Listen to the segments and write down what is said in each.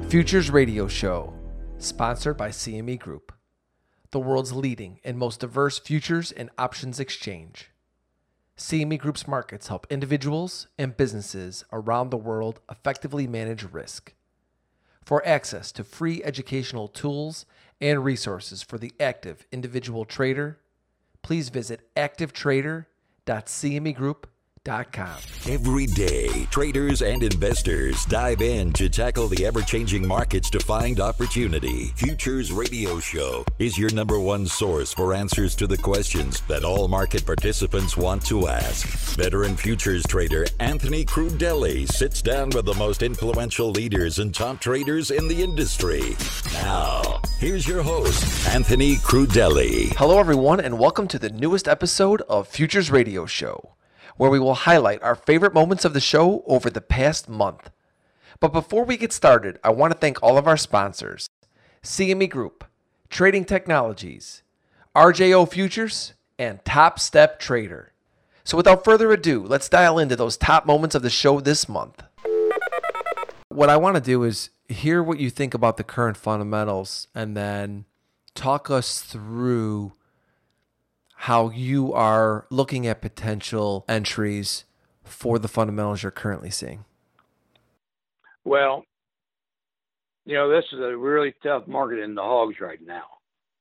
Futures Radio Show, sponsored by CME Group, the world's leading and most diverse futures and options exchange. CME Group's markets help individuals and businesses around the world effectively manage risk. For access to free educational tools and resources for the active individual trader, please visit activetrader.cmegroup.com. Every day, traders and investors dive in to tackle the ever-changing markets to find opportunity. Futures Radio Show is your number one source for answers to the questions that all market participants want to ask. Veteran futures trader Anthony Crudele sits down with the most influential leaders and top traders in the industry. Now, here's your host, Anthony Crudele. Hello, everyone, and welcome to the newest episode of Futures Radio Show, where we will highlight our favorite moments of the show over the past month. But before we get started, I want to thank all of our sponsors: CME Group, Trading Technologies, RJO Futures, and Top Step Trader. So without further ado, let's dial into those top moments of the show this month. What I want to do is hear what you think about the current fundamentals and then talk us through how you are looking at potential entries for the fundamentals you're currently seeing. Well, this is a really tough market in the hogs right now.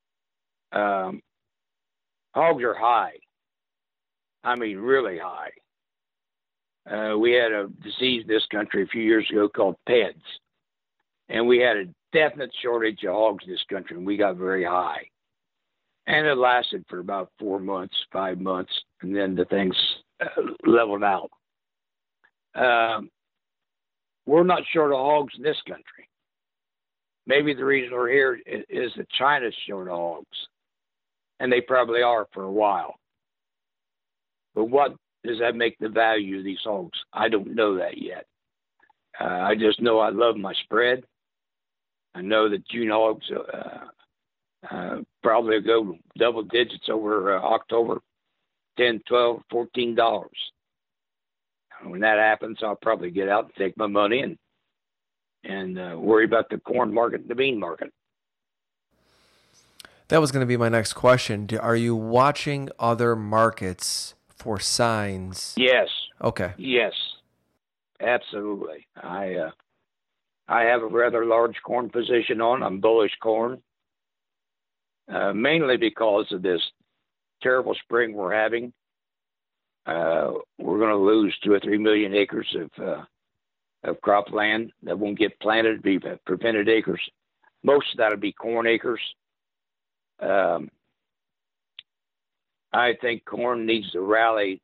Hogs are high. I mean, really high. We had a disease in this country a few years ago called PEDS, and we had a definite shortage of hogs in this country, and we got very high. And it lasted for about 4 months, 5 months, and then the things leveled out. We're not short of hogs in this country. Maybe the reason we're here is that China's short of hogs, and they probably are for a while. But what does that make the value of these hogs? I don't know that yet. I just know I love my spread. I know that June hogs probably go double digits over October, $10, $12, $14. When that happens, I'll probably get out and take my money and worry about the corn market and the bean market. That was going to be my next question. Are you watching other markets for signs? Yes. Okay. Yes, absolutely. I have a rather large corn position on. I'm bullish corn. Mainly because of this terrible spring we're having. We're going to lose 2 or 3 million acres of cropland that won't get planted, be prevented acres. Most of that will be corn acres. I think corn needs to rally,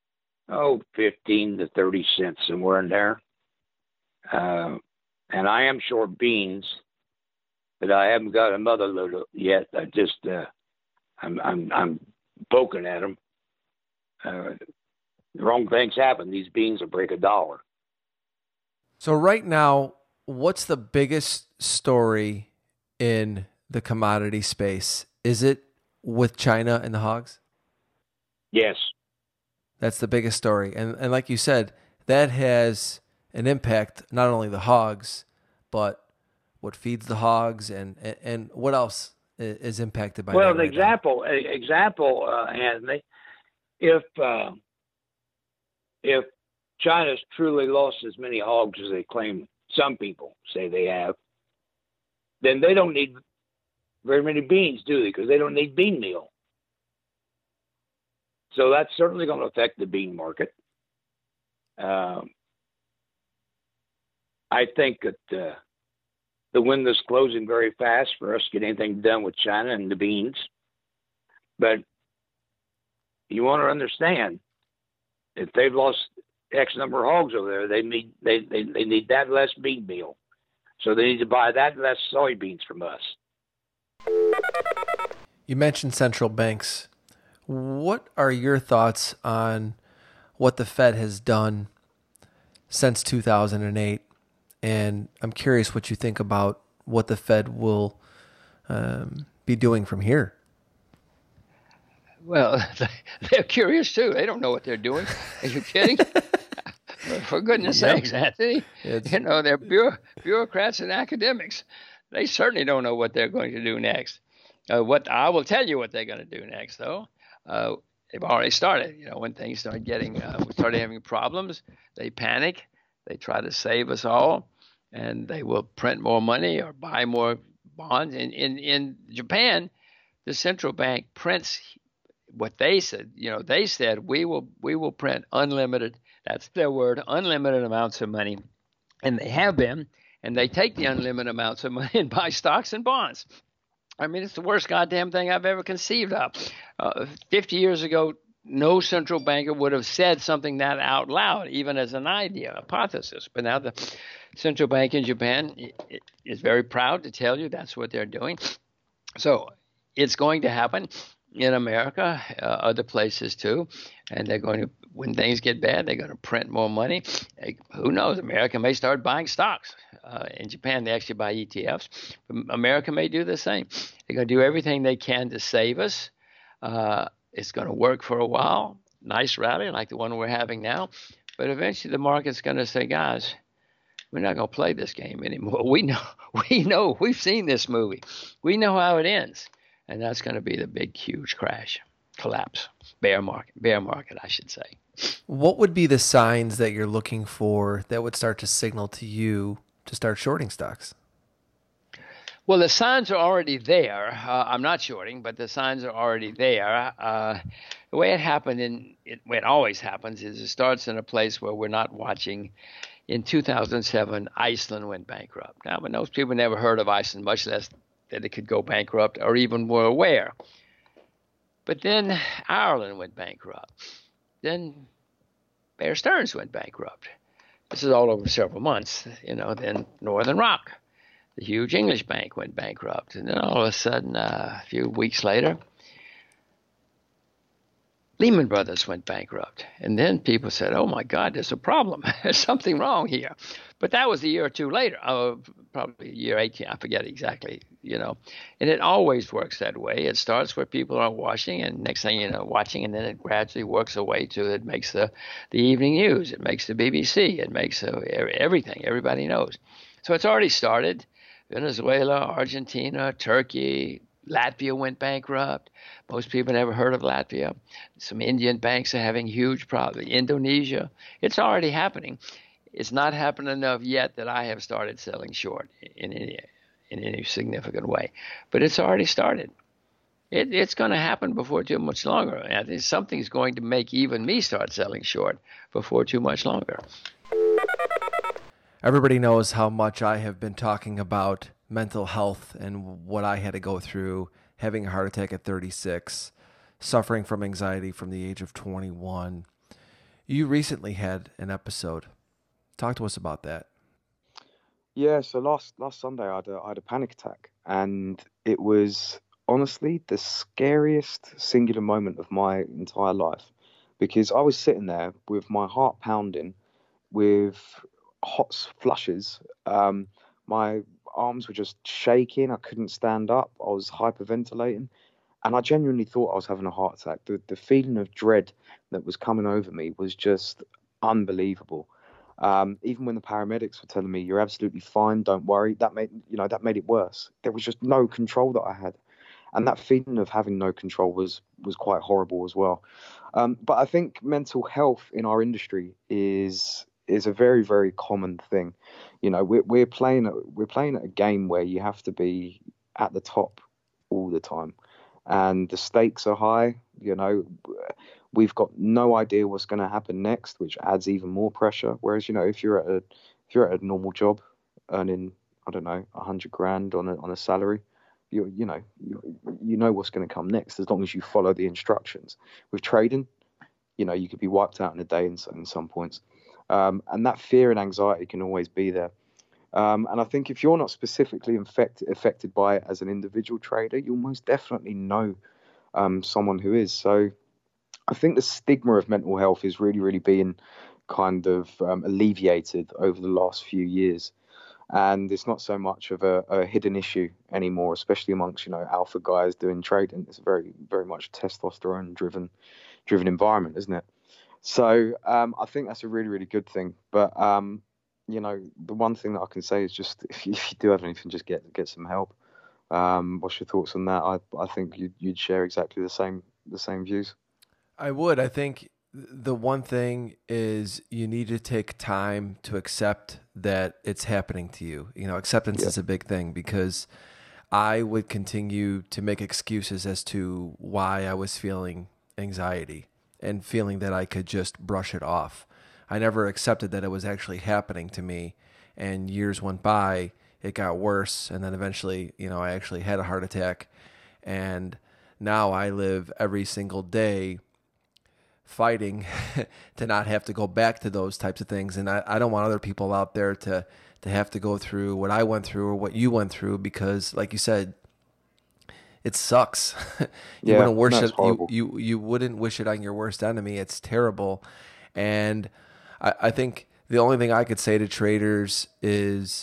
15 to 30 cents, somewhere in there. And I am short beans, but I haven't got a mother load yet. I just, I'm poking at them. The wrong things happen. These beans will break $1. So right now, what's the biggest story in the commodity space? Is it with China and the hogs? Yes. That's the biggest story. And like you said, that has an impact, not only the hogs, but what feeds the hogs and what else is impacted by that? Well, the example, Anthony, if China's truly lost as many hogs as they claim, some people say they have, then they don't need very many beans, do they? Because they don't need bean meal. So that's certainly going to affect the bean market. I think that the window's closing very fast for us to get anything done with China and the beans. But you want to understand, if they've lost X number of hogs over there, they need that less bean meal. So they need to buy that less soybeans from us. You mentioned central banks. What are your thoughts on what the Fed has done since 2008? And I'm curious what you think about what the Fed will be doing from here. Well, they're curious too. They don't know what they're doing. Are you kidding? For goodness sakes, Anthony, they're bureaucrats and academics. They certainly don't know what they're going to do next. What I will tell you what they're going to do next, though. They've already started. When things start we started having problems, they panic. They try to save us all, and they will print more money or buy more bonds. In Japan, the central bank prints what they said. They said we will print unlimited. That's their word, unlimited amounts of money, and they have been. And they take the unlimited amounts of money and buy stocks and bonds. I mean, it's the worst goddamn thing I've ever conceived of. 50 years ago, no central banker would have said something that out loud, even as an idea, hypothesis. But now the central bank in Japan is very proud to tell you that's what they're doing. So it's going to happen in America, other places too, and they're going to, when things get bad, they're going to print more money. Who knows? America may start buying stocks. In Japan, they actually buy ETFs. But America may do the same. They're going to do everything they can to save us. It's going to work for a while. Nice rally like the one we're having now. But eventually the market's going to say, guys, we're not going to play this game anymore. We know, we've seen this movie. We know how it ends. And that's going to be the big, huge crash, collapse, bear market, I should say. What would be the signs that you're looking for that would start to signal to you to start shorting stocks? Well, the signs are already there. I'm not shorting, but the signs are already there. The way it happened, the way it always happens, is it starts in a place where we're not watching. In 2007, Iceland went bankrupt. Now, but most people never heard of Iceland, much less that it could go bankrupt or even were aware. But then Ireland went bankrupt. Then Bear Stearns went bankrupt. This is all over several months. Then Northern Rock, the huge English bank, went bankrupt. And then all of a sudden, a few weeks later, Lehman Brothers went bankrupt. And then people said, oh, my God, there's a problem. There's something wrong here. But that was a year or two later, probably year 18. I forget exactly, And it always works that way. It starts where people are watching, and next thing you know, watching, and then it gradually works away to it makes the evening news. It makes the BBC. It makes everything. Everybody knows. So it's already started. Venezuela, Argentina, Turkey, Latvia went bankrupt. Most people never heard of Latvia. Some Indian banks are having huge problems. Indonesia. It's already happening. It's not happened enough yet that I have started selling short in any significant way. But it's already started. It's going to happen before too much longer. And something's going to make even me start selling short before too much longer. Everybody knows how much I have been talking about mental health and what I had to go through, having a heart attack at 36, suffering from anxiety from the age of 21. You recently had an episode. Talk to us about that. Yeah, so last Sunday I had a panic attack, and it was honestly the scariest singular moment of my entire life, because I was sitting there with my heart pounding, with hot flushes. My arms were just shaking. I couldn't stand up. I was hyperventilating, and I genuinely thought I was having a heart attack. The feeling of dread that was coming over me was just unbelievable. Even when the paramedics were telling me you're absolutely fine, don't worry, that made it worse. There was just no control that I had, and that feeling of having no control was quite horrible as well. But I think mental health in our industry is a very, very common thing. We're playing at a game where you have to be at the top all the time, and the stakes are high. We've got no idea what's going to happen next, which adds even more pressure. Whereas, if you're at a normal job, earning, I don't know, $100,000 on a salary, you know what's going to come next as long as you follow the instructions. With trading, you could be wiped out in a day in some points, and that fear and anxiety can always be there. And I think if you're not specifically affected by it as an individual trader, you'll most definitely know someone who is. So I think the stigma of mental health is really, really being kind of alleviated over the last few years. And it's not so much of a hidden issue anymore, especially amongst, alpha guys doing trading. It's a very, very much testosterone driven environment, isn't it? So I think that's a really, really good thing. But the one thing that I can say is just if you do have anything, just get some help. What's your thoughts on that? I think you'd share exactly the same views. I would. I think the one thing is you need to take time to accept that it's happening to you. Acceptance is a big thing, because I would continue to make excuses as to why I was feeling anxiety and feeling that I could just brush it off. I never accepted that it was actually happening to me, and years went by, it got worse, and then eventually, I actually had a heart attack, and now I live every single day fighting to not have to go back to those types of things. And I don't want other people out there to have to go through what I went through or what you went through, because like you said, it sucks. You wouldn't wish it. You wouldn't wish it on your worst enemy. It's terrible. And I think the only thing I could say to traders is,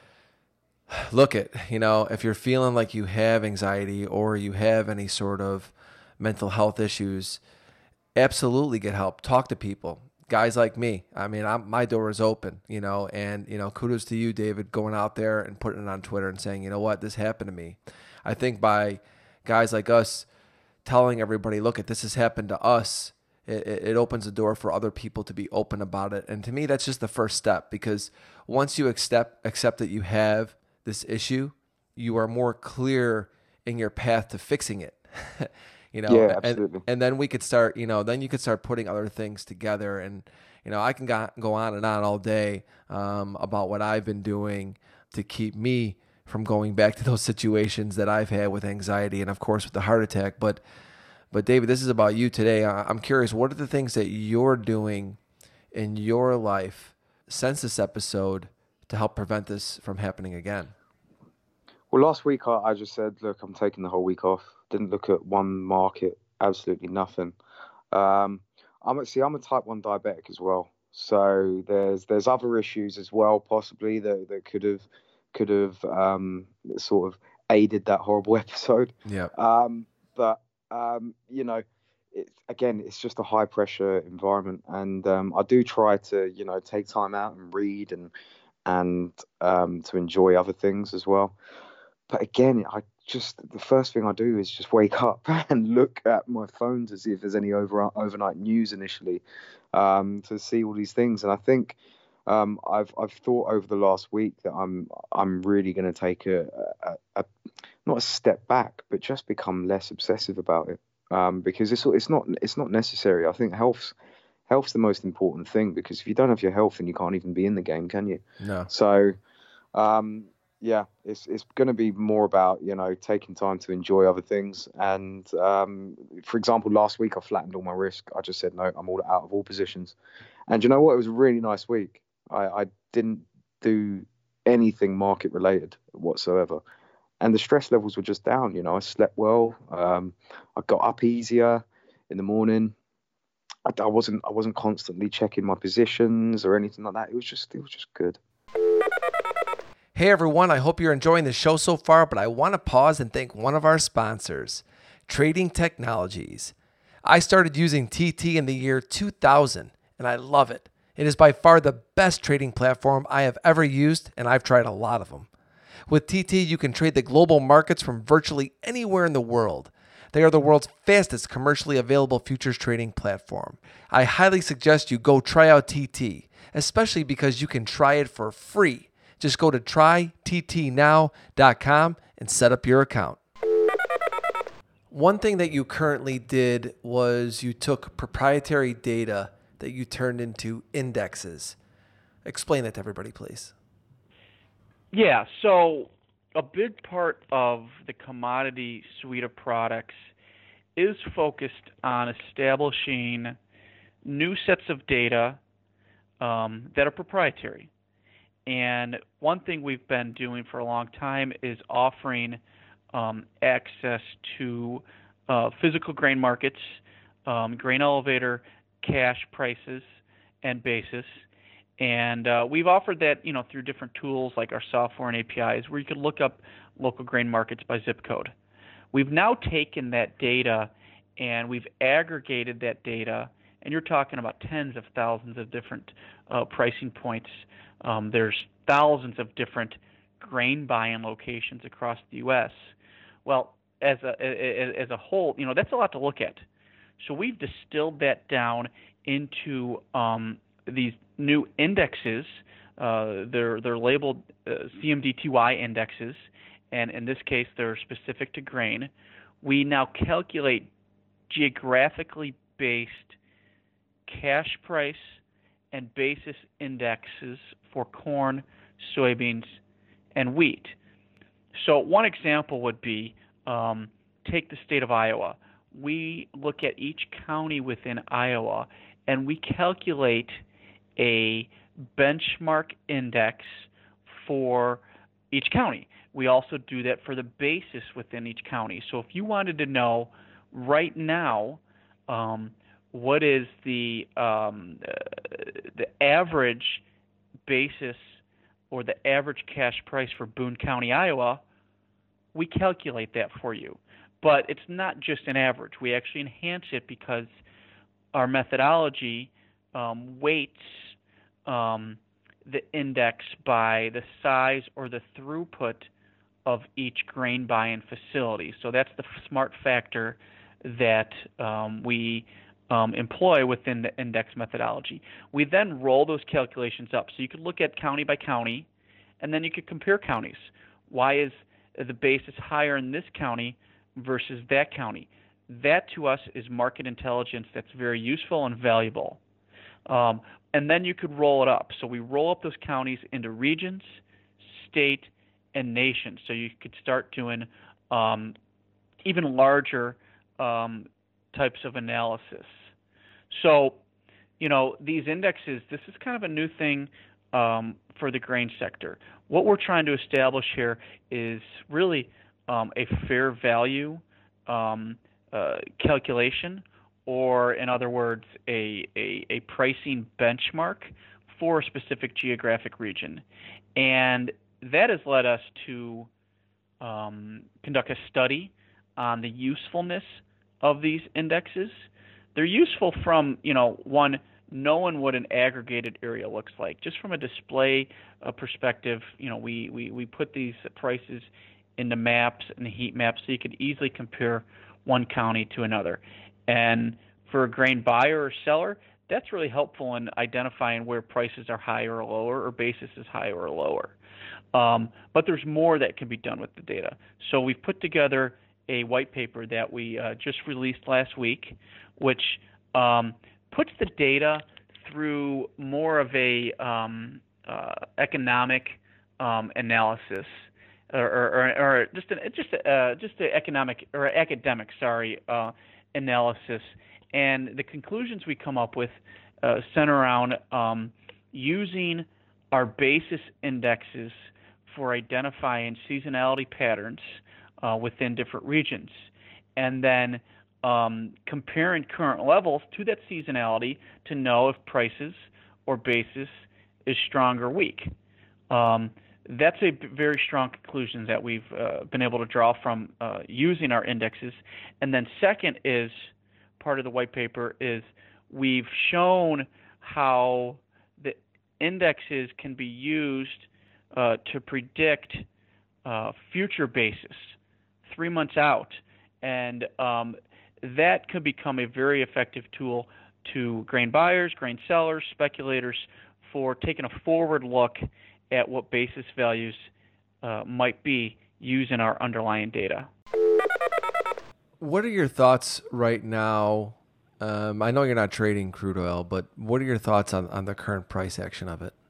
look if you're feeling like you have anxiety or you have any sort of mental health issues, absolutely get help. Talk to people. Guys like me. I mean, my door is open, and kudos to you, David, going out there and putting it on Twitter and saying, you know what, this happened to me. I think by guys like us telling everybody, look, this has happened to us, it opens the door for other people to be open about it. And to me, that's just the first step, because once you accept that you have this issue, you are more clear in your path to fixing it. Yeah, absolutely. And then we could start, then you could start putting other things together. And, I can go on and on all day about what I've been doing to keep me from going back to those situations that I've had with anxiety and, of course, with the heart attack. But David, this is about you today. I'm curious, what are the things that you're doing in your life since this episode to help prevent this from happening again? Well, last week I just said, look, I'm taking the whole week off. Didn't look at one market, absolutely nothing. I'm a type 1 diabetic as well. So there's other issues as well, possibly that could have sort of aided that horrible episode. Yeah. It's just a high pressure environment, and I do try to take time out and read and to enjoy other things as well. But again, the first thing I do is just wake up and look at my phone to see if there's any overnight news initially, to see all these things. And I think I've thought over the last week that I'm really going to take a not a step back, but just become less obsessive about it, because it's not necessary. I think health's the most important thing, because if you don't have your health, then you can't even be in the game, can you? No. So. It's going to be more about, taking time to enjoy other things. And, for example, last week I flattened all my risk. I just said, no, I'm all out of all positions. And you know what? It was a really nice week. I didn't do anything market related whatsoever. And the stress levels were just down. I slept well. I got up easier in the morning. I wasn't constantly checking my positions or anything like that. It was just good. Hey everyone, I hope you're enjoying the show so far, but I want to pause and thank one of our sponsors, Trading Technologies. I started using TT in the year 2000, and I love it. It is by far the best trading platform I have ever used, and I've tried a lot of them. With TT, you can trade the global markets from virtually anywhere in the world. They are the world's fastest commercially available futures trading platform. I highly suggest you go try out TT, especially because you can try it for free. Just go to tryttnow.com and set up your account. One thing that you currently did was you took proprietary data that you turned into indexes. Explain that to everybody, please. Yeah, so a big part of the commodity suite of products is focused on establishing new sets of data that are proprietary. And one thing we've been doing for a long time is offering access to physical grain markets, grain elevator, cash prices, and basis. And we've offered that, through different tools like our software and APIs, where you can look up local grain markets by zip code. We've now taken that data and we've aggregated that data and you're talking about tens of thousands of different pricing points. There's thousands of different grain buying locations across the U.S. Well, as a whole, that's a lot to look at. So we've distilled that down into these new indexes. They're labeled CMDTY indexes, and in this case, they're specific to grain. We now calculate geographically based cash price and basis indexes for corn, soybeans, and wheat. So one example would be, take the state of Iowa. We look at each county within Iowa, and we calculate a benchmark index for each county. We also do that for the basis within each county. So if you wanted to know right now what is the average basis or the average cash price for Boone County, Iowa, we calculate that for you. But it's not just an average. We actually enhance it because our methodology weights the index by the size or the throughput of each grain buying facility. So that's the smart factor that we employ within the index methodology. We then roll those calculations up. So you could look at county by county, and then you could compare counties. Why is the basis higher in this county versus that county? That to us is market intelligence that's very useful and valuable. And then you could roll it up. So we roll up those counties into regions, state, and nation. So you could start doing even larger types of analysis. So, these indexes, this is kind of a new thing for the grain sector. What we're trying to establish here is really a fair value calculation, or in other words, a pricing benchmark for a specific geographic region. And that has led us to conduct a study on the usefulness of these indexes. They're useful from, one, knowing what an aggregated area looks like. Just from a display perspective, we put these prices into maps and heat maps so you could easily compare one county to another. And for a grain buyer or seller, that's really helpful in identifying where prices are higher or lower or basis is higher or lower. But there's more that can be done with the data. So we've put together a white paper that we just released last week, which puts the data through more of a economic analysis, or just an economic or academic, analysis. And the conclusions we come up with center around using our basis indexes for identifying seasonality patterns within different regions, and then comparing current levels to that seasonality to know if prices or basis is strong or weak. That's a very strong conclusion that we've been able to draw from using our indexes. And then second is, part of the white paper is we've shown how the indexes can be used to predict future basis 3 months out. And that could become a very effective tool to grain buyers, grain sellers, speculators for taking a forward look at what basis values might be using our underlying data. What are your thoughts right now? I know you're not trading crude oil, but what are your thoughts on the current price action of it?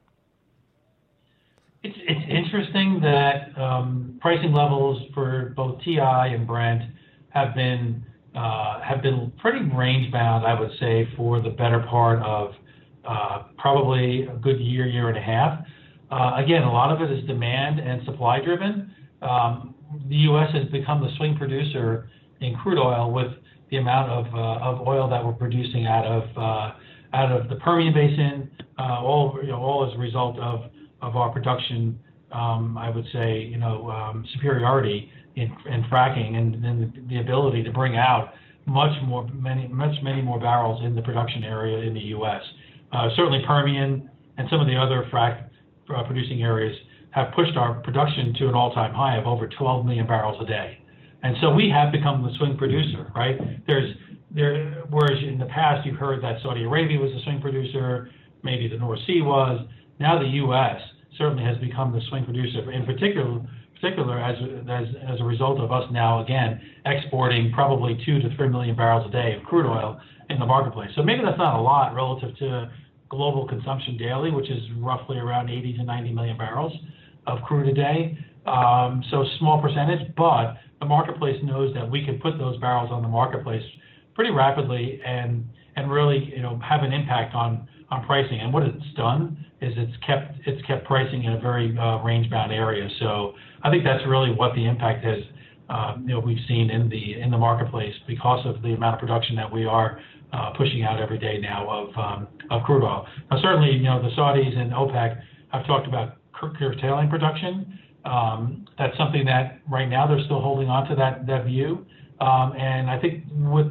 It's interesting that pricing levels for both TI and Brent have been pretty range bound, I would say, for the better part of probably a good year and a half. Again, a lot of it is demand and supply driven. The U.S. has become the swing producer in crude oil with the amount of oil that we're producing out of the Permian Basin, all as a result of our production. I would say superiority in fracking and the ability to bring out many more barrels in the production area in the U.S. Certainly Permian and some of the other frac producing areas have pushed our production to an all-time high of over 12 million barrels a day. And so we have become the swing producer, right? Whereas in the past you've heard that Saudi Arabia was the swing producer, maybe the North Sea was. Now the U.S. certainly has become the swing producer, in particular as a result of us now again exporting probably 2 to 3 million barrels a day of crude oil in the marketplace. So maybe that's not a lot relative to global consumption daily, which is roughly around 80 to 90 million barrels of crude a day. So small percentage, but the marketplace knows that we can put those barrels on the marketplace pretty rapidly and really have an impact on pricing. And what it's done is it's kept pricing in a very range bound area. So I think that's really what the impact has we've seen in the marketplace because of the amount of production that we are pushing out every day now of crude oil. Now certainly the Saudis and OPEC have talked about curtailing production. That's something that right now they're still holding on to that view. And I think with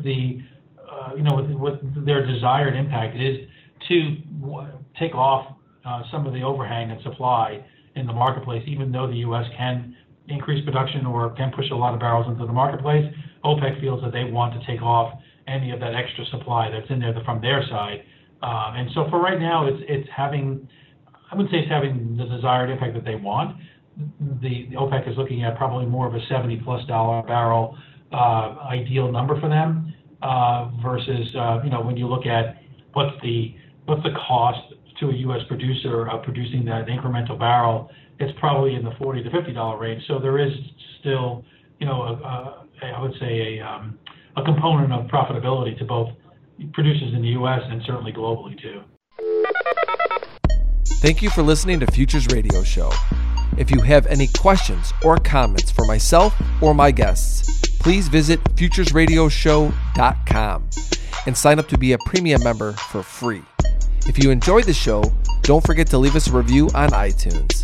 with their desired impact is to take off some of the overhang and supply in the marketplace, even though the U.S. can increase production or can push a lot of barrels into the marketplace. OPEC feels that they want to take off any of that extra supply that's in there from their side. And so for right now, it's having, I wouldn't say it's having the desired impact that they want. The OPEC is looking at probably more of a $70+ a barrel ideal number for them versus when you look at what's the cost to a U.S. producer of producing that incremental barrel, it's probably in the $40 to $50 range. So there is still I would say a component of profitability to both producers in the U.S. and certainly globally too. Thank you for listening to Futures Radio Show. If you have any questions or comments for myself or my guests, please visit futuresradioshow.com and sign up to be a premium member for free. If you enjoyed the show, don't forget to leave us a review on iTunes.